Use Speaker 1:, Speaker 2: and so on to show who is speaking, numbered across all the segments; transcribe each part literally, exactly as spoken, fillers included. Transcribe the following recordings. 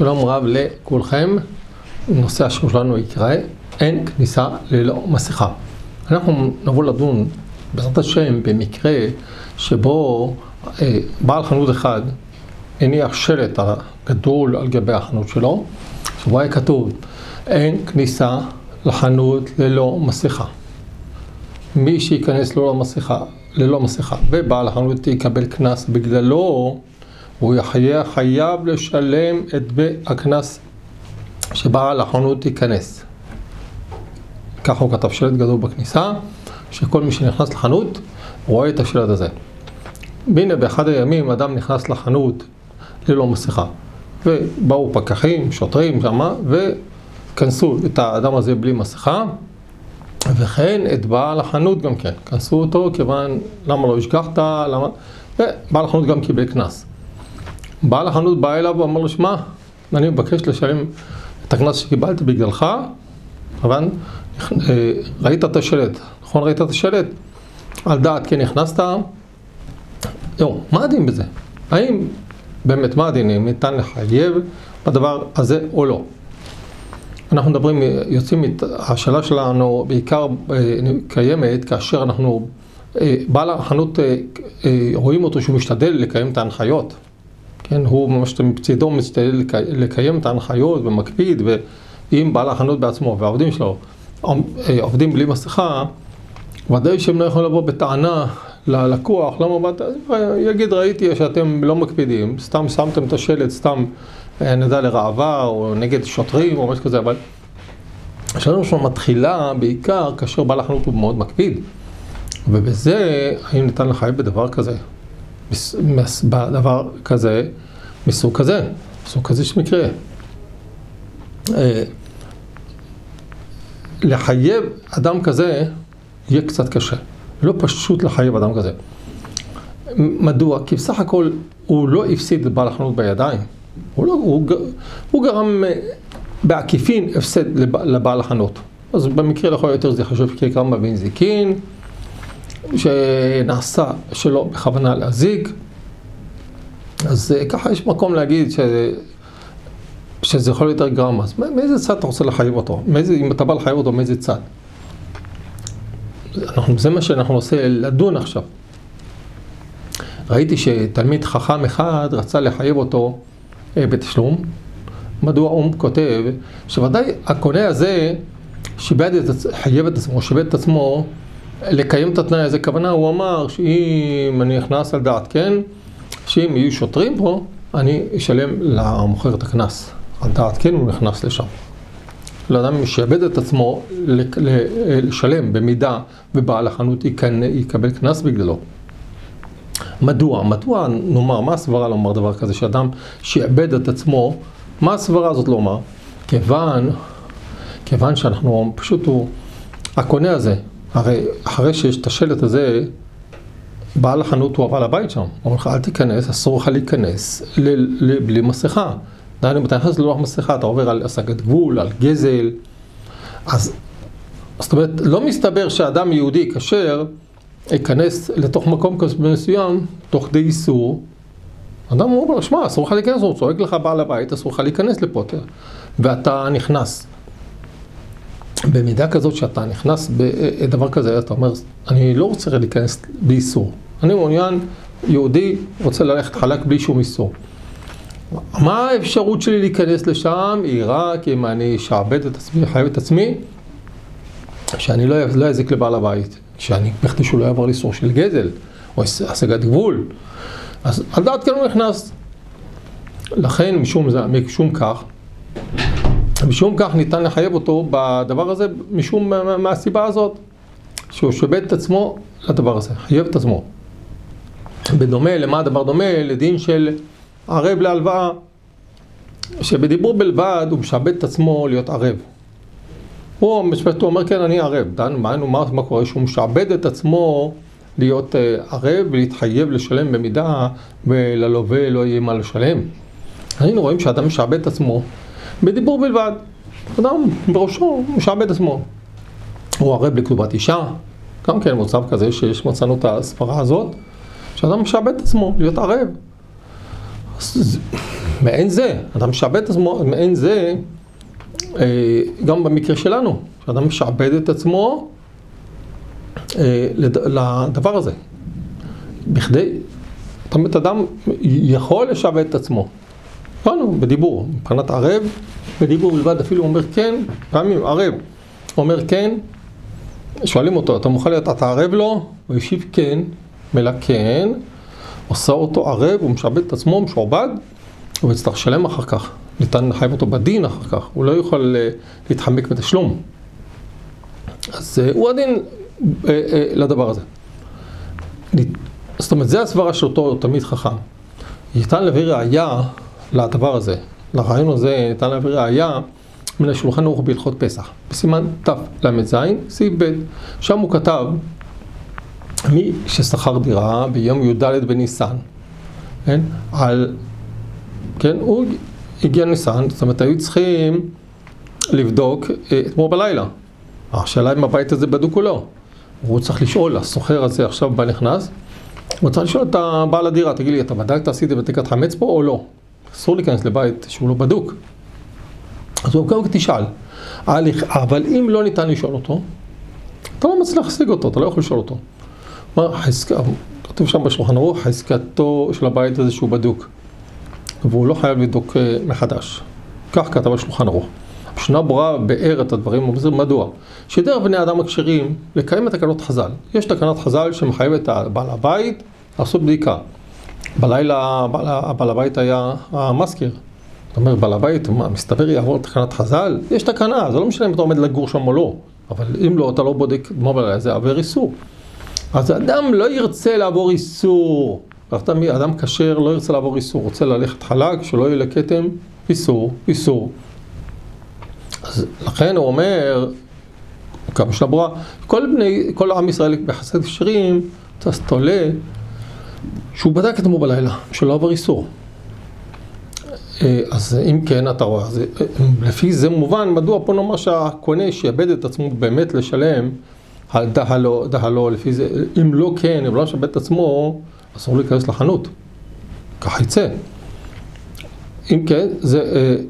Speaker 1: שלום רב לכולכם. נושא השיעור שלנו יקרא אין כניסה ללא מסכה. אנחנו נבוא לדון בעזרת השם במקרה שבו אה, בעל חנות אחד הניח שלט גדול על גבי החנות שלו, שבו היה כתוב אין כניסה לחנות ללא מסכה. מי שייכנס ללא מסכה, ללא מסכה ובעל החנות יקבל קנס בגללו, הוא יחיה חייב לשלם את הקנס שבעל החנות ייכנס. ככה הוא כתב שלט גדול בכניסה, שכל מי שנכנס לחנות רואה את השלט הזה. והנה באחד הימים אדם נכנס לחנות ללא מסכה, ובאו פקחים, שוטרים שמה, וכנסו את האדם הזה בלי מסכה, וכן את בעל החנות גם כן. כנסו אותו כיוון, למה לא השגחת, למה... ובעל החנות גם קיבל קנס. בעל החנות בא אליו ואמר לו, שמע, אני מבקש לשלם את הקנס שקיבלתי בגללך, אבל ראית את השלט, נכון ראית את השלט? על דעת כן נכנסת? יו, מה הדין בזה? האם באמת מה הדין? אם ניתן לחייב בדבר הזה או לא? אנחנו מדברים, יוצאים, השאלה שלנו בעיקר קיימת כאשר אנחנו, בעל החנות רואים אותו שהוא משתדל לקיים את ההנחיות. כן, הוא ממש מצדו משתדל לקיים את ההנחיות ומקפיד, ואם בעל החנות בעצמו והעובדים שלו עובדים בלי מסכה, ודאי שהם לא יכולים לבוא בטענה ללקוח, למה באת? יגיד, ראיתי שאתם לא מקפידים, סתם שמתם את השלט, סתם נדע לרעבה או נגד שוטרים או משהו כזה, אבל השאלה שלנו מתחילה בעיקר כאשר בעל החנות הוא מאוד מקפיד, ובזה האם ניתן לחייב בדבר כזה, בדבר כזה, מסוג כזה, מסוג כזה שמקרה. לחייב אדם כזה יהיה קצת קשה, לא פשוט לחייב אדם כזה. מדוע? כי בסך הכל הוא לא הפסיד את בעל החנות בידיים, הוא, לא, הוא, הוא גרם בעקיפין הפסד לבעל החנות. אז במקרה לכל יותר זה חשוב ככמה בנזיקין, שנעשה שלא בכוונה להזיק. אז ככה יש מקום להגיד ש... שזה יכול יותר גרם. אז מאיזה צד אתה רוצה לחייב אותו? מאיזה, אם אתה בא לחייב אותו, מאיזה צד? אנחנו, זה מה שאנחנו עושה לדון עכשיו. ראיתי שתלמיד חכם אחד רצה לחייב אותו בתשלום. מדוע הוא כותב שוודאי הקונה הזה שיבד את, חייב את עצמו, שיבד את עצמו לקיים את התנאי הזה. כוונה הוא אמר שאם אני נכנס על דעת כן, שאם יהיו שוטרים פה, אני אשלם למוכר את הקנס. על דעת כן הוא נכנס לשם. לאדם שיבד את עצמו לשלם במידה ובעל החנות יקבל קנס בגללו. מדוע? מדוע נאמר, מה הסברה לומר דבר כזה שאדם שיבד את עצמו, מה הסברה הזאת לומר? כיוון, כיוון שאנחנו פשוט הוא, הקונה הזה, הרי אחרי שיש את השלט הזה, בעל החנות הוא הבעל הבית שם. הוא אומר לך, אל תיכנס, אסור לך להיכנס בלי מסכה. דהיינו, אם אתה נכנס ללא מסכה, אתה עובר על השגת גבול, על גזל. אז, זאת אומרת, לא מסתבר שאדם יהודי כשר ייכנס לתוך מקום מסוים, תוך די איסור. אדם אומר לו, שמע, אסור לך להיכנס, הוא צועק לך בעל הבית, אסור לך להיכנס לפה, ואתה נכנס. במידה כזאת שאתה נכנס בדבר כזה, אתה אומר, אני לא רוצה להיכנס באיסור. אני מעוניין, יהודי רוצה ללכת חלק בלי שום איסור. מה האפשרות שלי להיכנס לשם? היא רק אם אני שעבד את עצמי, חייב את עצמי, שאני לא, לא יזיק לבעל הבית, שאני בכדי שהוא לא יעבור לאיסור של גזל, או השגת גבול. אז על דעת כן הוא נכנס. לכן, משום זה, משום כך, משום כך ניתן לחייב אותו בדבר הזה, משום מהסיבה הזאת, שהוא שבד את עצמו לדבר הזה, חייב את עצמו. בדומה, למה הדבר דומה? לדין של ערב להלוואה, שבדיבור בלבד הוא משבד את עצמו להיות ערב. הוא משפט, הוא אומר, כן, אני ערב. דן, מה, מה, מה קורה? שהוא משבד את עצמו להיות ערב ולהתחייב לשלם במידה, וללווה לא יהיה מה לשלם. היינו רואים שאדם משבד את עצמו בדיבור בלבד. אדם בראשו משעבד את עצמו. הוא ערב לכתובת אישה. גם כן מצב כזה שיש מצאנו את הספרה הזאת, שאדם משעבד את עצמו להיות ערב. מעין זה, אדם משעבד את עצמו, מעין זה, גם במקרה שלנו, שאדם משעבד את עצמו לדבר הזה. בכדי, תמיד אדם יכול לשעבד את עצמו. לא, בדיבור, מבחינת ערב, בדיבור בלבד, אפילו הוא אומר כן, פעמים ערב, הוא אומר כן, שואלים אותו, אתה מוכן להיות, אתה ערב לו? הוא ישיב כן, מילה כן, עושה אותו ערב, הוא משעבד את עצמו, משועבד, הוא יצטרך לשלם אחר כך, ניתן לחייב אותו בדין אחר כך, הוא לא יכול להתחמק בתשלום. אז הוא הדין לדבר הזה. זאת אומרת, זה הסברה של אותו תלמיד חכם. ניתן להביא ראיה לדבר הזה, לרעיון הזה ניתן להביא ראיה מן השולחן ערוך בהלכות פסח, בסימן תל"ז, סעיף ב', שם הוא כתב, מי ששכר דירה ביום י"ד בניסן, כן, על, כן, הוא הגיע ניסן, זאת אומרת, היו צריכים לבדוק אתמול בלילה. השאלה אם הבית הזה בדוק או לא. הוא צריך לשאול, הסוחר הזה עכשיו בא נכנס, הוא צריך לשאול את הבעל הדירה, תגיד לי, אתה בדקת, עשית בדיקת חמץ פה או לא? אסור להיכנס לבית שהוא לא בדוק. אז הוא גם תשאל. אבל אם לא ניתן לשאול אותו, אתה לא מצליח להשיג אותו, אתה לא יכול לשאול אותו. מה, כתוב שם בשולחן ערוך, חזקתו של הבית הזה שהוא בדוק. והוא לא חייב לבדוק מחדש. כך כתב בשולחן ערוך. משנה ברורה באר את הדברים, הוא אומר, מדוע? שדרך בני אדם הכשרים לקיים את תקנות חז"ל. יש תקנת חז"ל שמחייב את בעל הבית לעשות בדיקה. בלילה בעל הבית היה המזכיר. זאת אומרת, בעל הבית, מה, מסתבר יעבור תקנת חז"ל? יש תקנה, זה לא משנה אם אתה עומד לגור שם או לא. אבל אם לא, אתה לא בודק מה בלילה, זה עבר איסור. אז האדם לא ירצה לעבור איסור. אדם כשר לא ירצה לעבור איסור. רוצה ללכת חלק, שלא יהיה לכתם, איסור, איסור. אז לכן הוא אומר, כמה שנה ברורה, כל בני, כל עם ישראל בחסד כשרים, אז תולה, שהוא בדק את אתמול בלילה, שלא עבר איסור. אז אם כן, אתה רואה, אז, לפי זה מובן, מדוע פה נאמר שהקונה שיאבד את עצמו באמת לשלם, על דהלו, דהלו, לפי זה, אם לא כן, אם לא שיאבד את עצמו, אסור להיכנס לחנות. ככה יצא. אם כן, זה...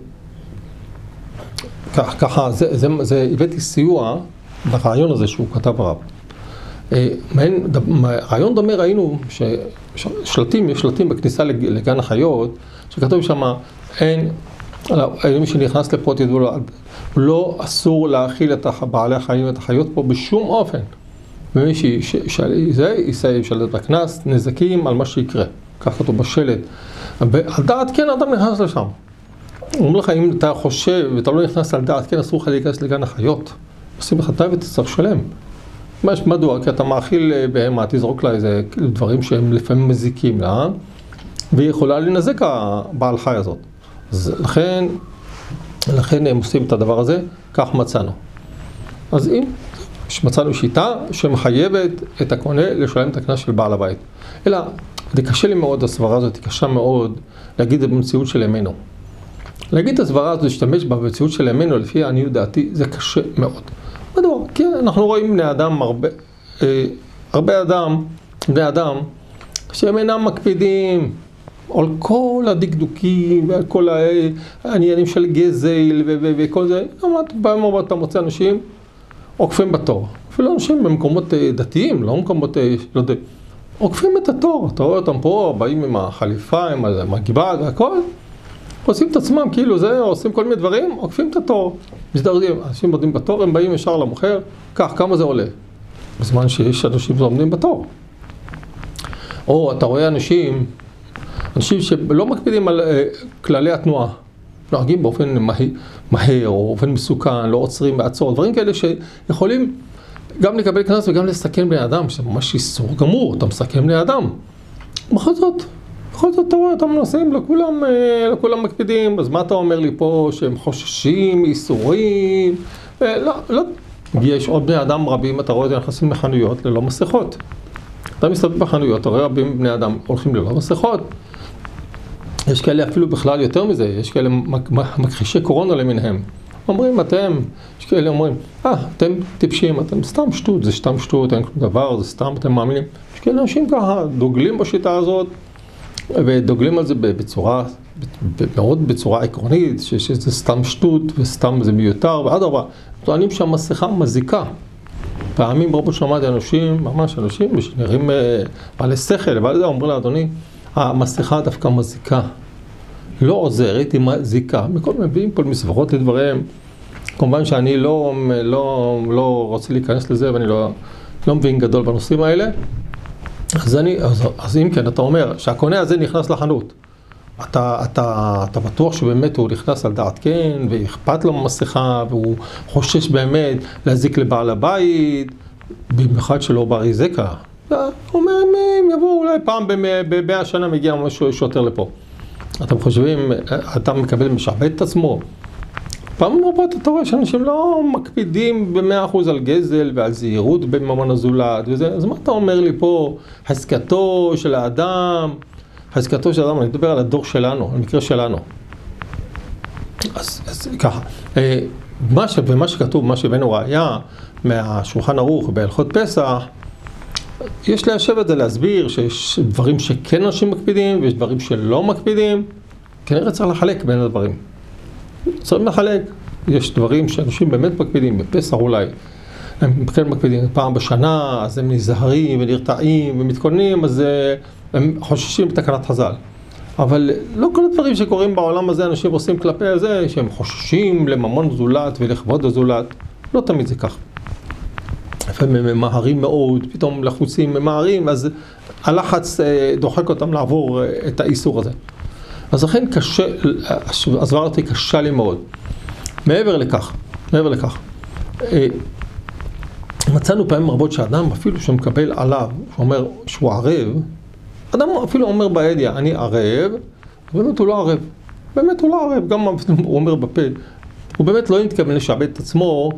Speaker 1: ככה, זה, זה, זה, הבאתי סיוע ברעיון הזה שהוא כתב הרב. מעין, רעיון דומה ראינו ששלטים, יש שלטים בכניסה לגן החיות, שכתוב שם, אין, אין מי שנכנס לפה, תדעו לו, לא אסור להאכיל את בעלי החיים, את החיות פה בשום אופן. ומי שזה, יישא שלט בכנס, נזקים על מה שיקרה. כך כתוב בשלט. על דעת כן, אדם נכנס לשם. הוא אומר לך, אם אתה חושב ואתה לא נכנס על דעת, כן, אסור לך להיכנס לגן החיות. עושים לך די ותצטרך שלם. מדוע? כי אתה מאכיל בהמה, תזרוק לה איזה דברים שהם לפעמים מזיקים לה, והיא יכולה לנזק הבעל חי הזאת. אז לכן, לכן הם עושים את הדבר הזה, כך מצאנו. אז אם מצאנו שיטה שמחייבת את הקונה לשלם את הקנס של בעל הבית. אלא, זה קשה לי מאוד, הסברה הזאת, היא קשה מאוד להגיד את זה במציאות של ימינו. להגיד את הסברה הזאת, להשתמש בה במציאות של ימינו, לפי העניות דעתי, זה קשה מאוד. מדוע? כי אנחנו רואים בני אדם, הרבה, אה, הרבה אדם, בני אדם, שהם אינם מקפידים על כל הדקדוקים ועל כל העניינים של גזל וכל זה. פעם רבות אתה מוצא אנשים עוקפים בתור. אפילו אנשים במקומות דתיים, לא במקומות, לא יודע, עוקפים את התור. אתה רואה אותם פה, באים עם החליפה, עם הגיבה והכל. עושים את עצמם, כאילו זה, עושים כל מיני דברים, עוקפים את התור. מסתדרים, אנשים עומדים בתור, הם באים ישר למוכר, כך, כמה זה עולה? בזמן שיש אנשים שעומדים בתור. או אתה רואה אנשים, אנשים שלא מקפידים על uh, כללי התנועה, נוהגים באופן מהיר, מהר או באופן מסוכן, לא עוצרים בעצור, דברים כאלה שיכולים גם לקבל קנס וגם לסכן בני אדם, שזה ממש איסור גמור, אתה מסכן בני אדם. בכל זאת, בכל זאת אתה רואה, אתה מנסים, לכולם, לכולם מקפידים, אז מה אתה אומר לי פה שהם חוששים, איסורים? לא, לא. יש עוד בני אדם רבים, אתה רואה, נכנסים לחנויות ללא מסכות. אתה מסתובב בחנויות, אתה רואה רבים בני אדם הולכים ללא מסכות. יש כאלה אפילו בכלל יותר מזה, יש כאלה מכחישי קורונה למיניהם. אומרים, אתם, יש כאלה אומרים, אה, אתם טיפשים, אתם סתם שטות, זה סתם שטות, אין כלום דבר, זה סתם, אתם מאמינים. יש כאלה אנשים ככה, דוגלים בשיטה הזאת, ודוגלים על זה בצורה, מאוד בצורה עקרונית, שזה סתם שטות וסתם זה מיותר, ואדרבה, טוענים שהמסכה מזיקה. פעמים רבות שמעתי אנשים, ממש אנשים, שנראים בעלי שכל, אבל זה אומר לה, אדוני, המסכה דווקא מזיקה. לא עוזרת, היא מזיקה. מכל מביאים כל מסברות לדבריהם. כמובן שאני לא, לא, לא רוצה להיכנס לזה, ואני לא, לא מבין גדול בנושאים האלה. אז, אני, אז, אז אם כן, אתה אומר שהקונה הזה נכנס לחנות. אתה, אתה, אתה בטוח שבאמת הוא נכנס על דעת כן, ואכפת לו במסכה, והוא חושש באמת להזיק לבעל הבית, במיוחד שלא ברי זקה. הוא אומר, הם יבואו אולי פעם במאה שנה מגיע משהו שוטר לפה. אתם חושבים, אתה מקבל משעבד את עצמו. פעמים רבות אתה רואה שאנשים לא מקפידים במאה אחוז על גזל ועל זהירות בממון הזולת וזה. אז מה אתה אומר לי פה? חזקתו של האדם, חזקתו של האדם, אני מדבר על הדור שלנו, על המקרה שלנו. אז, אז ככה, מה ש, ומה שכתוב, מה שהבאנו ראיה מהשולחן ערוך בהלכות פסח, יש ליישב את זה להסביר שיש דברים שכן אנשים מקפידים ויש דברים שלא מקפידים. כנראה צריך לחלק בין הדברים. צריך לחלק. יש דברים שאנשים באמת מקפידים, בפסח אולי. הם כן מקפידים פעם בשנה, אז הם נזהרים ונרתעים ומתכוננים, אז הם חוששים בתקנת חז"ל. אבל לא כל הדברים שקורים בעולם הזה, אנשים עושים כלפי זה, שהם חוששים לממון זולת ולכבוד הזולת. לא תמיד זה כך. לפעמים הם ממהרים מאוד, פתאום לחוצים ממהרים, אז הלחץ דוחק אותם לעבור את האיסור הזה. אז לכן קשה, הסברה אותי קשה לי מאוד. מעבר לכך, מעבר לכך, מצאנו פעמים רבות שאדם אפילו שמקבל עליו, שאומר שהוא ערב, אדם אפילו אומר בידיעה, אני ערב, באמת הוא לא ערב. באמת הוא לא ערב, גם הוא אומר בפה. הוא באמת לא מתכוון לשעבד את עצמו,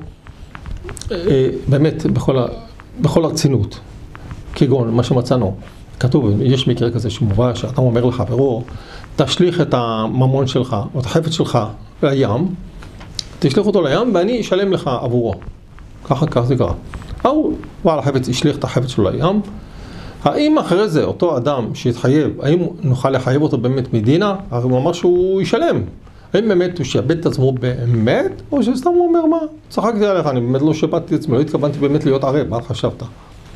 Speaker 1: באמת, בכל, בכל הרצינות. כגון, מה שמצאנו, כתוב, יש מקרה כזה שמובא, שאתה אומר לחברו, תשליך את הממון שלך, או את החפץ שלך לים, תשליך אותו לים, ואני אשלם לך עבורו. ככה, כך זה קרה. הוא, בעל החפץ, ישליך את החפץ שלו לים. האם אחרי זה, אותו אדם שהתחייב, האם נוכל לחייב אותו באמת מדינה? הרי הוא אמר שהוא ישלם. האם באמת הוא שיאבד את עצמו באמת, או שסתם הוא אומר מה? צחקתי עליך, אני באמת לא שבדתי את עצמי, לא התכוונתי באמת להיות ערב, מה חשבת?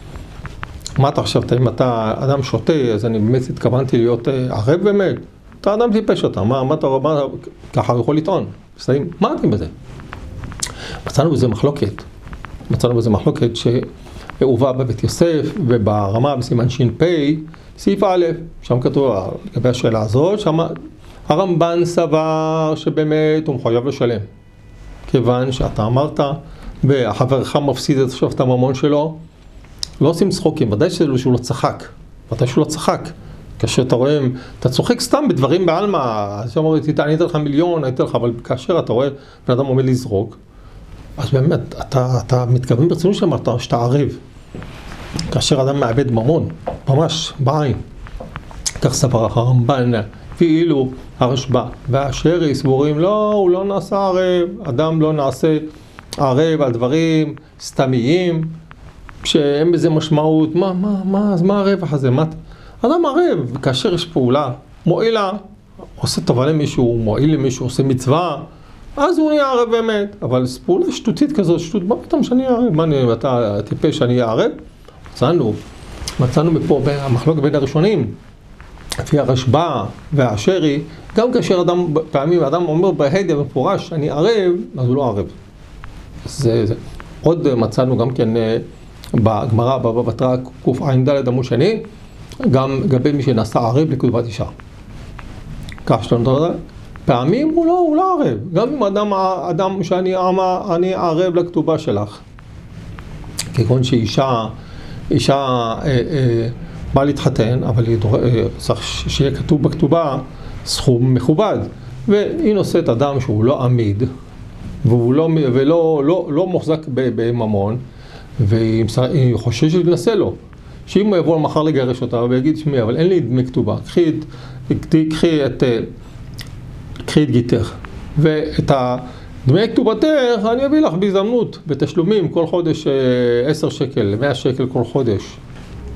Speaker 1: מה אתה חשבת? אם אתה אדם שותה, אז אני באמת התכוונתי להיות ערב באמת? אתה אדם טיפש אותה, מה, מה אתה רואה? ככה הוא יכול לטעון. בסדר? מה אתם בזה? מצאנו בזה מחלוקת. מצאנו בזה מחלוקת שהובא בבית יוסף וברמה בסימן שין פי, סעיף א', שם כתוב לגבי השאלה הזאת, שם הרמב"ן סבר שבאמת הוא מחויב לשלם. כיוון שאתה אמרת, והחברך מפסיד את עכשיו את הממון שלו, לא עושים צחוקים, ודאי שהוא לא צחק, ודאי שהוא לא צחק. כאשר אתה רואה, אתה צוחק סתם בדברים בעלמא, אז הוא אומר, אני אתן לך מיליון, אני אתן לך, אבל כאשר אתה רואה, בן אדם עומד לזרוק, אז באמת, אתה, אתה מתכוון ברצינות שאמרת שאתה ערב. כאשר אדם מאבד ממון, ממש, בעין. כך סבר הרמב"ן, ואילו הרשב"א והשרי סבורים, לא, הוא לא נעשה ערב, אדם לא נעשה ערב על דברים סתמיים, שאין בזה משמעות, מה, מה, מה, אז מה הרווח הזה? מה? אדם ערב, כאשר יש פעולה מועילה, עושה טובה למישהו, מועיל למישהו, עושה מצווה, אז הוא נהיה ערב באמת. אבל פעולה שטותית כזאת, שטות, מה פתאום שאני אהיה ערב? מה, אתה טיפש שאני אהיה ערב? מצאנו, מצאנו מפה המחלוקת בין הראשונים, לפי הרשב"א והשרי, גם כאשר אדם, פעמים אדם אומר בהדיא מפורש, אני ערב, אז הוא לא ערב. זה, זה. עוד מצאנו גם כן בגמרא, בבא בתרא קע"ד עמוד שני, גם לגבי מי שנעשה ערב לכתובת אישה. כך שלנו, פעמים הוא לא, הוא לא ערב. גם אם אדם, אדם שאני אמר, אני ערב לכתובה שלך. כגון שאישה, אישה אה, אה, באה להתחתן, אבל היא דור... אה, צריך שיהיה כתוב בכתובה סכום מכובד. והיא נושאת אדם שהוא לא עמיד, והוא לא, ולא, לא, לא מוחזק בממון, והיא חוששת לנסה לו. שאם הוא יבוא מחר לגרש אותה ויגיד, שמי, אבל אין לי דמי כתובה, קחי את, קחי את, קחי את גיתך, ואת דמי כתובתך אני אביא לך בהזדמנות, בתשלומים, כל חודש עשר שקל, מאה שקל כל חודש.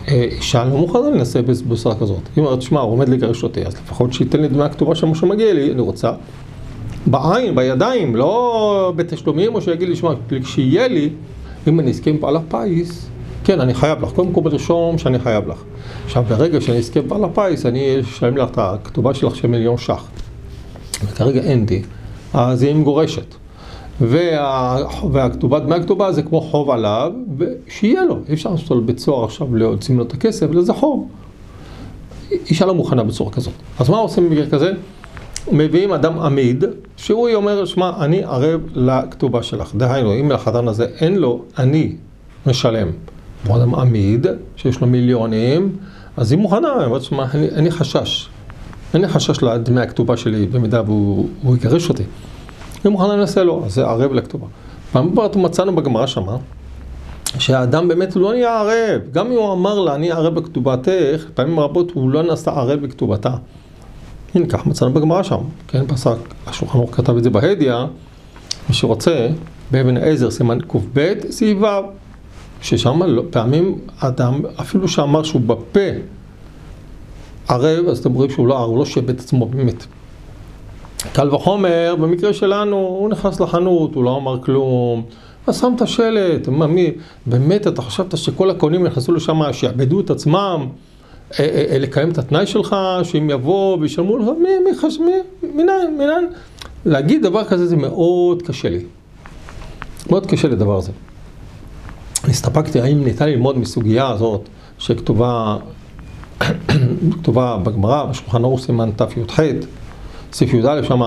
Speaker 1: אישה לא מוכנה לנסה בצורה כזאת. היא אומרת, שמע, הוא עומד לגרש אותי, אז לפחות שייתן לי דמי הכתובה שם שמגיע לי, אני רוצה בעין, בידיים, לא בתשלומים, או שיגיד לי, שמע, כשיהיה לי, אם אני אסכים בעל הפיס, כן, אני חייב לך. קודם כל ברשום שאני חייב לך. עכשיו, ברגע שאני אסכים בעל הפיס, אני אשלם לך את הכתובה שלך של מיליון שח. וכרגע אין די, אז היא מגורשת. וה... והכתובה, דמי הכתובה זה כמו חוב עליו, ושיהיה לו. אי אפשר לעשות לו בצורה עכשיו להוצאים לו את הכסף, אלא זה חוב. אישה לא מוכנה בצורה כזאת. אז מה עושים במקרה כזה? מביאים אדם עמיד, שהוא אומר, שמע, אני ערב לכתובה שלך. דהיינו, אם לחתן הזה אין לו, אני משלם. הוא אדם עמיד, שיש לו מיליונים, אז היא מוכנה, היא אומרת, שמע, אני, אני חשש. אני חשש לדמי הכתובה שלי, במידה והוא הוא יגרש אותי. היא מוכנה לנסה לו, אז זה ערב לכתובה. פעם בבית מצאנו בגמרא שמה, שהאדם באמת לא נהיה ערב. גם אם הוא אמר לה, אני ערב בכתובתך, פעמים רבות הוא לא נעשה ערב בכתובתה. הנה, כך מצאנו בגמרא שם, כן, פסק, השולחן ערוך כתב את זה בהדיה, מי שרוצה, באבן העזר, סימן ק"ב, סעיף ו', ששם לא, פעמים אדם, אפילו שאמר שהוא בפה ערב, אז אתם רואים שהוא לא ערב, הוא לא שבת עצמו באמת. קל וחומר, במקרה שלנו, הוא נכנס לחנות, הוא לא אמר כלום, אז שם את השלט, מי, באמת אתה חשבת שכל הקונים נכנסו לשם, שיעבדו את עצמם, לקיים את התנאי שלך, שהם יבואו וישלמו לך, מי, מי חש, מי, מינן, מינן. להגיד דבר כזה זה מאוד קשה לי. מאוד קשה לי דבר הזה. הסתפקתי, האם ניתן ללמוד מסוגיה הזאת, שכתובה, כתובה בגמרא, בשולחן ערוך סימן תי"ח, סעיף י"א שמה,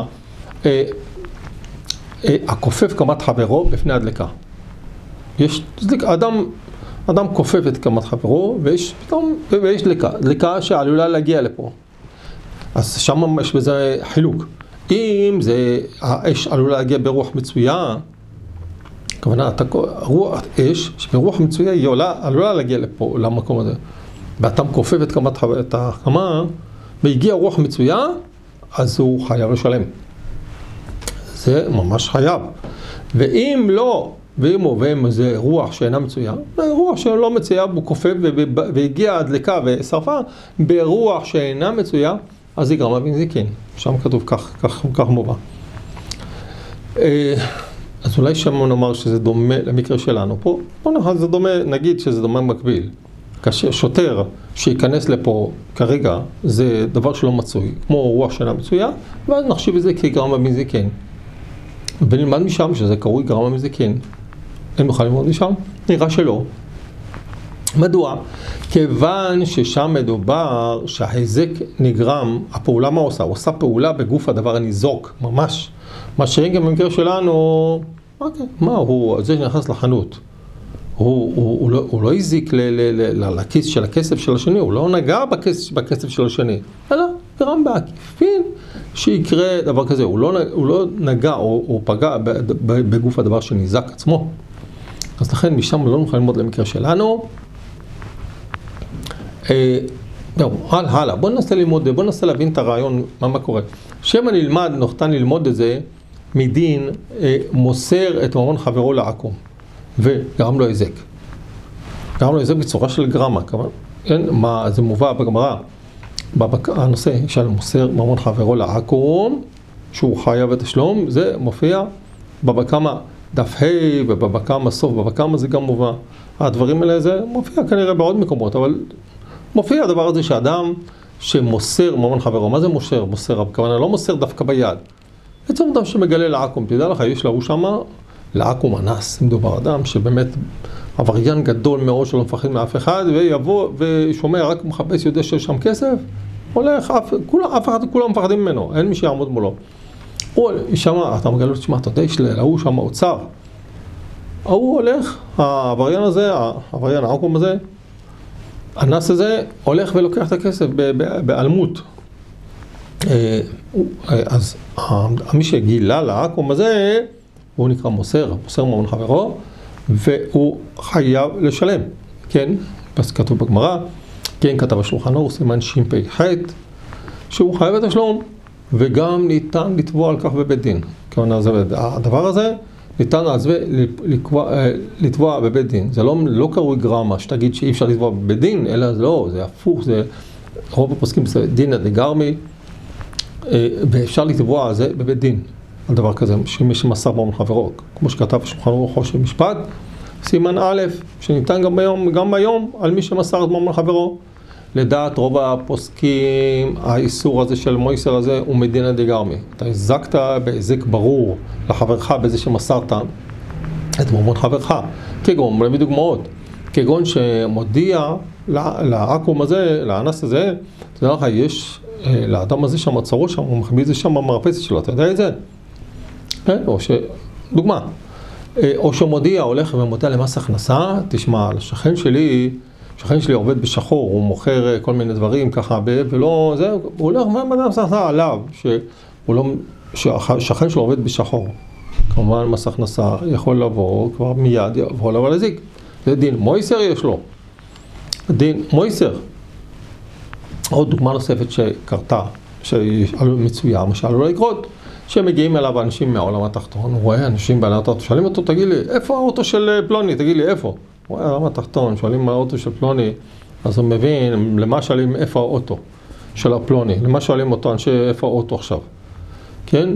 Speaker 1: הכופף קמת חברו בפני הדלקה. יש, אדם, אדם כופף את קמת חברו, ויש, פתאום, ויש דלקה, דלקה שעלולה להגיע לפה. אז שם יש בזה חילוק. אם זה, האש עלולה להגיע ברוח מצויה, הכוונה, רוח אש, שברוח מצויה היא עולה, עלולה להגיע לפה, למקום הזה. ואתה כופף את קמת את הקמה, והגיע רוח מצויה, אז הוא חייב לשלם. זה ממש חייב. ואם לא, ואם הוא ואם זה רוח שאינה מצויה, רוח שלא מצויה, הוא כופף והגיע הדלקה ושרפה, ברוח שאינה מצויה, אז היא גרמה בנזיקין. שם כתוב כך, כך, כך מובא. אז אולי שם נאמר שזה דומה למקרה שלנו פה. פה זה דומה, נגיד שזה דומה מקביל. שוטר שיכנס לפה כרגע, זה דבר שלא מצוי, כמו רוח שאינה מצויה, ואז נחשיב את זה כגרמה בנזיקין. ונלמד משם שזה קרוי גרמה בנזיקין. אין בכלל ללמוד משם? נראה שלא. מדוע? כיוון ששם מדובר שההיזק נגרם, הפעולה מה עושה? הוא עושה פעולה בגוף הדבר הניזוק, ממש. מה שרים גם במקרה שלנו, אוקיי, מה הוא, זה שנכנס לחנות. הוא, הוא, הוא, לא, הוא לא הזיק ל, ל, ל, לכיס של הכסף של השני, הוא לא נגע בכסף, בכסף של השני, אלא גרם בעקיפין שיקרה דבר כזה. הוא לא, הוא לא נגע או, או פגע בגוף הדבר שניזק עצמו. אז לכן משם לא נוכל ללמוד למקרה שלנו. אה, זהו, הלאה, בוא ננסה ללמוד, בוא ננסה להבין את הרעיון, מה מה קורה. שם אני אלמד, נוחתן ללמוד את זה, מדין אה, מוסר את ממון חברו לעקום. וגרם לו היזק. גרם לו היזק בצורה של גרמה, כמובן. אין, מה, זה מובא בגמרא. הנושא של מוסר ממון חברו לעקום, שהוא חייב בתשלום, זה מופיע בבא קמא דף ה' ובבא קמא סוף, בבא קמא זה גם מובא. הדברים האלה זה מופיע כנראה בעוד מקומות, אבל מופיע הדבר הזה שאדם שמוסר ממון חברו. מה זה מוסר? מוסר, הכוונה לא מוסר דווקא ביד. בעצם אדם שמגלה לעקום, תדע לך, יש לו שמה לעקום אנס, מדובר אדם שבאמת עבריין גדול מאוד שלא מפחד מאף אחד, ויבוא ושומע, רק מחפש, יודע שיש שם כסף, הולך, אף, כולם, אף אחד, כולם מפחדים ממנו, אין מי שיעמוד מולו. הוא שמה, אתה מגלה, תשמע, אתה יודע, יש להוא שם אוצר. הוא הולך, העבריין הזה, העבריין העקום הזה, אנס הזה, הולך ולוקח את הכסף באלמות. אז מי שגילה לעקום הזה, הוא נקרא מוסר, מוסר ממון חברו, והוא חייב לשלם. כן, אז כתוב בגמרא, כן כתב השולחן ערוך סימן שפ"ח, שהוא חייב בתשלום, וגם ניתן לתבוע על כך בבית דין. כלומר, הדבר הזה ניתן על זה לתבוע בבית דין. זה לא, לא קרוי גרמה, שתגיד שאי אפשר לתבוע בבית דין, אלא זה לא, זה הפוך, זה רוב הפוסקים דינא דגרמי, ואפשר לתבוע על זה בבית דין, על דבר כזה, שמי שמסר ממון חברו, כמו שכתב שולחן ערוך של משפט, סימן א', שניתן גם ביום, גם ביום על מי שמסר את ממון חברו. לדעת רוב הפוסקים, האיסור הזה של מויסר הזה הוא מדינא דגרמי. אתה הזקת בהזק ברור לחברך בזה שמסרת את ממון חברך. כגון, מביא דוגמאות, כגון שמודיע לעקום הזה, לאנס הזה, אתה יודע לך, יש לאדם הזה שם צרו שם, הוא מחביא את זה שם במרפסת שלו, אתה יודע את זה? או ש... דוגמה. או שמודיע, הולך ומודיע למס הכנסה, תשמע, לשכן שלי, שכן שלי עובד בשחור, הוא מוכר כל מיני דברים ככה, ולא, זה, הוא הולך ומס הכנסה עליו, שהוא לא, שהשכן שלו עובד בשחור. כמובן, מס הכנסה יכול לבוא, כבר מיד יבוא לבוא להזיק. זה דין מויסר יש לו. דין מויסר. עוד דוגמה נוספת שקרתה, שמצויה, מה שעלול לקרות, שמגיעים אליו אנשים מהעולם התחתון, הוא רואה אנשים בעולם התחתון, שואלים אותו, תגיד לי, איפה האוטו של פלוני? תגיד לי, איפה? הוא רואה העולם התחתון, שואלים מה האוטו של פלוני, אז הוא מבין, למה שואלים איפה האוטו של הפלוני? למה שואלים אותו, אנשי איפה האוטו עכשיו? כן?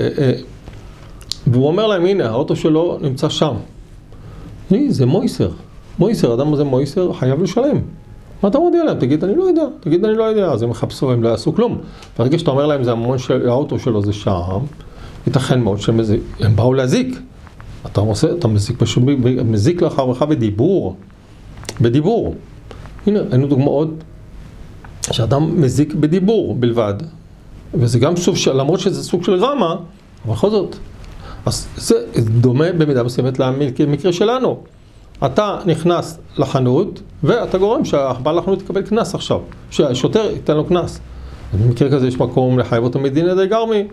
Speaker 1: והוא אומר להם, הנה, האוטו שלו נמצא שם. זה מויסר. מויסר, אדם הזה מויסר, חייב לשלם. מה אתה מודיע להם? תגיד, אני לא יודע. תגיד, אני לא יודע. אז הם מחפשו, הם לא יעשו כלום. ברגע שאתה אומר להם, זה המון של האוטו שלו זה שם, ייתכן מאוד שהם באו להזיק. אתה עושה, אתה מזיק פשוט, מזיק לחברך בדיבור. בדיבור. הנה, היינו דוגמאות שאדם מזיק בדיבור בלבד. וזה גם סוג של, למרות שזה סוג של גרמה, אבל בכל זאת. אז זה דומה במידה מסוימת למקרה שלנו. אתה נכנס לחנות, ואתה גורם שהבעל החנות יקבל כנס עכשיו, שהשוטר ייתן לו כנס. במקרה כזה יש מקום לחייב אותו מדינא דגרמי.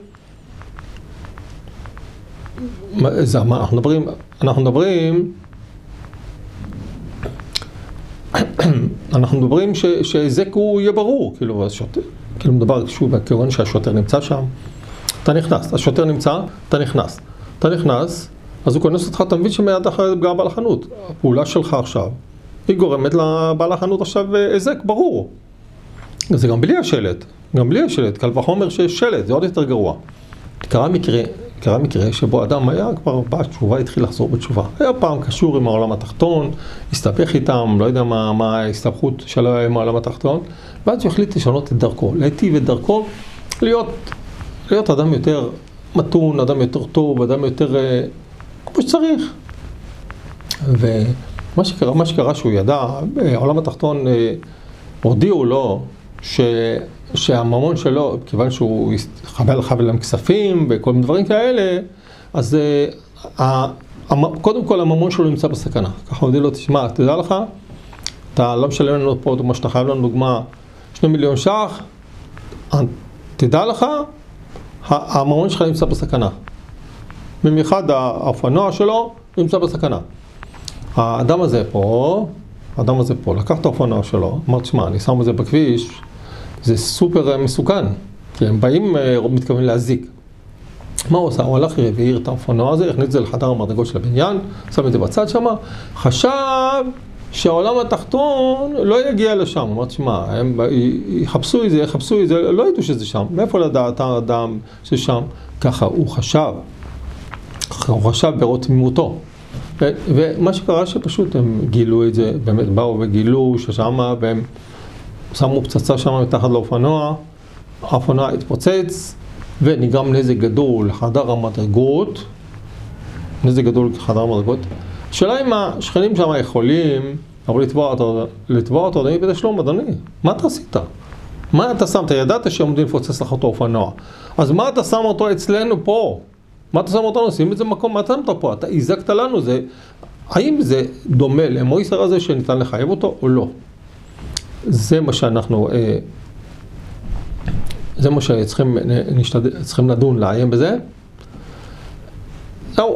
Speaker 1: זה מה אנחנו מדברים? אנחנו מדברים, אנחנו מדברים שהזק הוא יהיה ברור, כאילו, השוטר, כאילו מדבר שוב, כיוון שהשוטר נמצא שם, אתה נכנס, השוטר נמצא, אתה נכנס. אתה נכנס, אז הוא כונס אותך, אתה מבין שמיד אחרי גם בעל החנות. הפעולה שלך עכשיו, היא גורמת לבעל החנות עכשיו הזק, ברור. זה גם בלי השלט, גם בלי השלט, קל וחומר שיש שלט, זה עוד יותר גרוע. קרה מקרה, קרה מקרה שבו אדם היה כבר בתשובה, התחיל לחזור בתשובה. היה פעם קשור עם העולם התחתון, הסתבך איתם, לא יודע מה, מה ההסתבכות שלו עם העולם התחתון, ואז הוא החליט לשנות את דרכו, להיטיב את דרכו, להיות, להיות אדם יותר מתון, אדם יותר טוב, אדם יותר כמו שצריך. ומה שקרה, מה שקרה שהוא ידע, בעולם התחתון הודיעו לו ש, שהממון שלו, כיוון שהוא חבל חבל להם כספים וכל מיני דברים כאלה, אז קודם כל הממון שלו נמצא בסכנה. ככה הודיעו לו, תשמע, תדע לך, אתה לא משלם לנו פה דוגמה שאתה חייב לנו דוגמה שני מיליון שח, תדע לך, הממון שלך נמצא בסכנה. במיוחד האופנוע שלו נמצא בסכנה. האדם הזה פה, האדם הזה פה, לקח את האופנוע שלו, אמר, תשמע, אני שם את זה בכביש, זה סופר מסוכן, כי הם באים, מתכוונים להזיק. מה הוא עושה? הוא הלך והעיר את האופנוע הזה, הכניס את זה לחדר המדרגות של הבניין, שם את זה בצד שם, חשב שהעולם התחתון לא יגיע לשם. הוא אמר, תשמע, הם יחפשו את זה, יחפשו את זה, לא ידעו שזה שם. מאיפה לדעת האדם ששם? ככה הוא חשב. הוא חשב בראות תמימותו. ומה שקרה שפשוט הם גילו את זה, באמת באו וגילו ששם, והם שמו פצצה שם מתחת לאופנוע, האופנוע התפוצץ, ונגרם נזק גדול לחדר המדרגות, נזק גדול לחדר המדרגות. השאלה אם השכנים שם יכולים, אבל לתבוע אותו, לתבוע אותו, אדוני בתשלום, אדוני, מה אתה עשית? מה אתה שם? אתה ידעת שעומדים לפוצץ לך אותו אופנוע. אז מה אתה שם אותו אצלנו פה? מה אתה שם אותנו? שים את זה במקום, מה אתה שמת פה? אתה הזקת לנו, זה, האם זה דומה למויסר הזה שניתן לחייב אותו או לא? זה מה שאנחנו, זה מה שצריכים נשתד... צריכים לדון, לעיין בזה. זהו,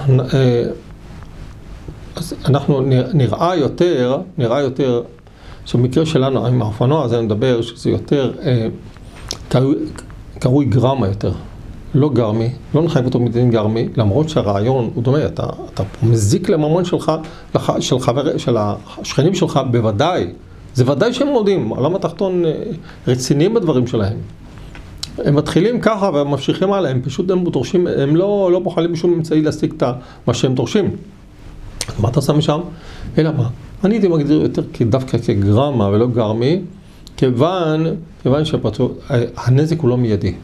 Speaker 1: אז אנחנו נראה יותר, נראה יותר, שבמקרה שלנו, עם האופנוע הזה אני מדבר, שזה יותר, קרוי, קרוי גרמה יותר. לא גרמי, לא נחייב אותו מדין גרמי, למרות שהרעיון הוא דומה, אתה, אתה מזיק לממון שלך, של, חבר, של השכנים שלך, בוודאי. זה ודאי שהם מודים, העולם התחתון רציניים בדברים שלהם. הם מתחילים ככה והם ממשיכים הלאה, הם פשוט הם דורשים, הם לא, לא בוחלים בשום אמצעי להשיג את מה שהם דורשים. אז מה אתה עושה משם? אלא מה? אני הייתי מגדיר יותר דווקא כגרמה ולא גרמי, כיוון, כיוון שהנזק הוא לא מיידי.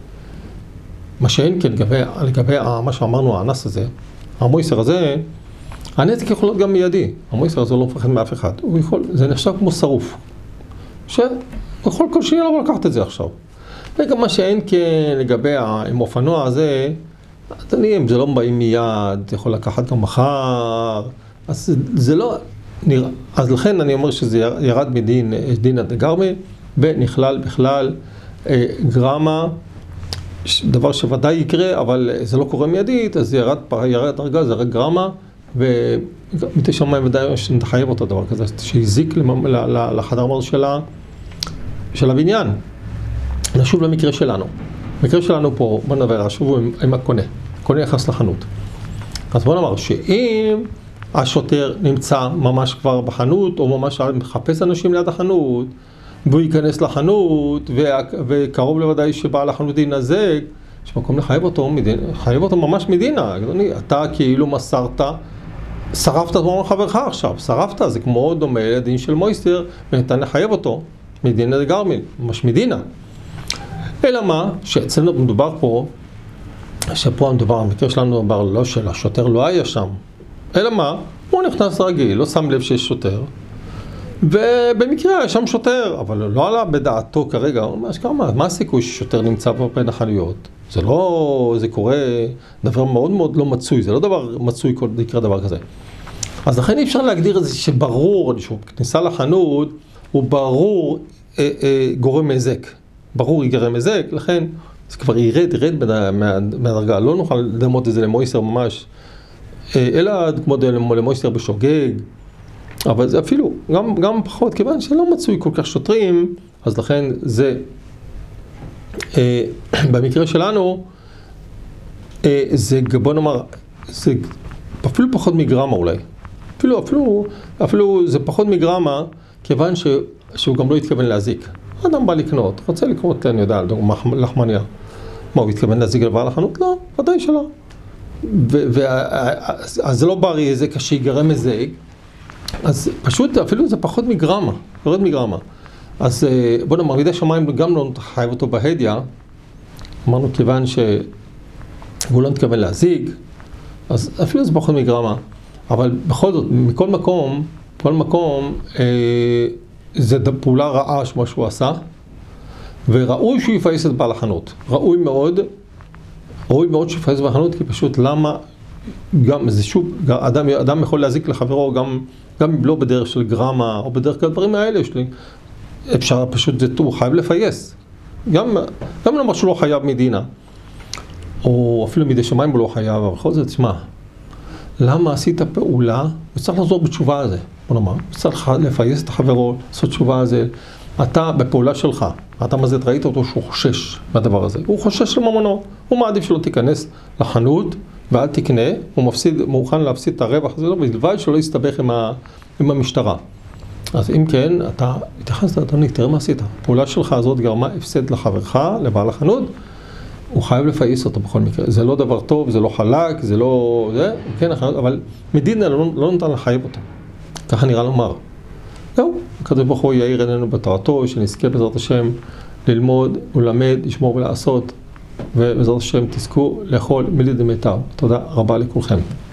Speaker 1: מה שאין כן לגבי, לגבי מה שאמרנו, האנס הזה, המויסר הזה, הנזק יכול להיות גם מיידי. המויסר הזה לא מפחד מאף אחד. הוא יכול, זה נחשב כמו שרוף. שהוא יכול כל שני לא לקחת את זה עכשיו. וגם מה שאין כן לגבי עם אופנוע הזה, אם זה לא באים מיד, זה יכול לקחת גם מחר. אז זה, זה לא נראה. אז לכן אני אומר שזה ירד מדין, דין הדגרמי, ונכלל בכלל אה, גרמה, דבר שוודאי יקרה, אבל זה לא קורה מיידית, אז ירד, ירד דרגה, זה ירד גרמה, ומתשע מים ודאי שנחייב אותו דבר כזה, שיזיק לחדר מר שלה, של הבניין. נשוב למקרה שלנו. המקרה שלנו פה, בוא נדבר, שוב עם, עם הקונה. הקונה יחס לחנות. אז בוא נאמר שאם השוטר נמצא ממש כבר בחנות, או ממש מחפש אנשים ליד החנות, והוא ייכנס לחנות, וקרוב לוודאי שבעל החנות ינזק, יש מקום לחייב אותו, חייב אותו ממש מדינה. אתה כאילו מסרת, שרפת את מומן חברך עכשיו, שרפת, זה כמו דומה לדין של מויסטר, וניתן לחייב אותו, מדינה דגרמי, ממש מדינה. אלא מה, שאצלנו מדובר פה, שפה מדובר, המקרה שלנו מדובר לא של השוטר לא היה שם, אלא מה, הוא נכנס רגיל, לא שם לב שיש שוטר, ובמקרה היה שם שוטר, אבל לא עלה בדעתו כרגע, מה, מה הסיכוי ששוטר נמצא פה בין החנויות? זה לא, זה קורה דבר מאוד מאוד לא מצוי, זה לא דבר מצוי כל יקרה דבר כזה. אז לכן אי אפשר להגדיר את זה שברור, שהוא כניסה לחנות, הוא ברור אה, אה, גורם מזק. ברור יגרם מזק, לכן זה כבר ירד, ירד מהדרגה, לא נוכל לדמות את זה למויסר ממש, אה, אלא כמו למויסר בשוגג, אבל זה אפילו, גם, גם פחות, כיוון שלא מצוי כל כך שוטרים, אז לכן זה, אה, במקרה שלנו, אה, זה, בוא נאמר, זה אפילו פחות מגרמה אולי. אפילו, אפילו, אפילו זה פחות מגרמה, כיוון ש, שהוא גם לא התכוון להזיק. האדם בא לקנות, רוצה לקנות, אני יודע, לחמניה. מה, הוא התכוון להזיק לבעל החנות? לא, ודאי שלא. ו, ו, אז זה לא בריא, זה קשה, יגרם מזיק. אז פשוט אפילו זה פחות מגרמה, יורד מגרמה. אז בוא נאמר, מידי שמיים גם לא חייב אותו בהדיה, אמרנו כיוון שהוא לא מתכוון להזיג, אז אפילו זה פחות מגרמה, אבל בכל זאת, מכל מקום, בכל מקום, אה, זה פעולה רעה שמה שהוא עשה, וראוי שהוא יפייס את בעל החנות. ראוי מאוד, ראוי מאוד שהוא יפייס את בעל החנות, כי פשוט למה, גם זה שוב, אדם, אדם יכול להזיק לחברו, גם, גם אם לא בדרך של גרמה, או בדרך כלל דברים האלה שלי, אפשר פשוט, זה הוא חייב לפייס. גם, גם לומר שהוא לא חייב מדינה, או אפילו מדי שמיים הוא לא חייב, אבל בכל זאת, תשמע, למה עשית פעולה? וצריך לחזור בתשובה על זה. בוא נאמר, צריך לפייס את החברו, לעשות תשובה על זה. אתה בפעולה שלך, אתה מזאת, ראית אותו שהוא חושש מהדבר הזה. הוא חושש לממונו, הוא מעדיף שלא תיכנס לחנות, ואל תקנה, הוא מפסיד, מוכן להפסיד את הרווח הזה, בלבד שלא יסתבך עם, ה, עם המשטרה. אז אם כן, אתה התייחסת, אדוני, תראה מה עשית. הפעולה שלך הזאת גרמה הפסד לחברך, לבעל החנות, הוא חייב לפייס אותו בכל מקרה. זה לא דבר טוב, זה לא חלק, זה לא... זה, כן, אבל מדינה לא, לא נתן לחייב אותו. ככה נראה לומר. זהו, הקדוש ברוך הוא יאיר עינינו בתורתו, שנזכה בעזרת השם ללמוד ולמד, לשמור ולעשות, ובעזרת השם תזכו לאכול מילי דמיטב. תודה רבה לכולכם.